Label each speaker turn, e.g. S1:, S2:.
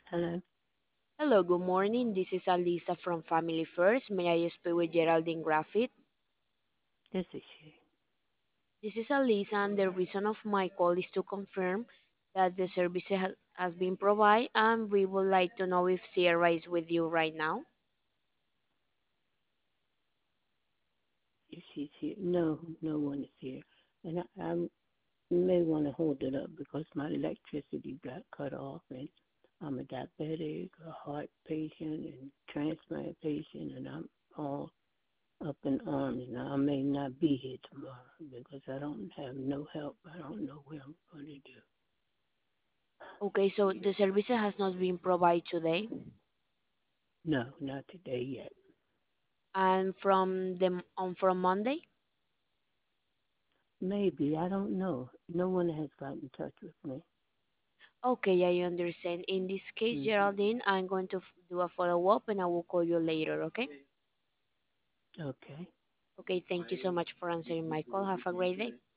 S1: Hello,
S2: Hello, good morning. This is Alisa from Family First. May I speak with Geraldine Graffit?
S1: this is she.
S2: This is Alisa, and the reason of my call is to confirm that the service has been provided, and we would like to know if Sierra is with you right now.
S1: If she's here, no, no one is here. And I may want to hold it up because my electricity got cut off, and I'm a diabetic, a heart patient, and transplant patient, and I'm all up in arms now. I may not be here tomorrow because I don't have no help. I don't know what I'm going to do.
S2: Okay, so the service has not been provided today,
S1: No, not today yet.
S2: and from Monday.
S1: Maybe I don't know. No one has gotten in touch with me.
S2: Okay, I understand. In this case,
S1: Hmm.
S2: Geraldine, I'm going to do a follow-up, and I will call you later. Okay?
S1: Okay.
S2: Okay. Thank you so much for answering my call. Have a great day.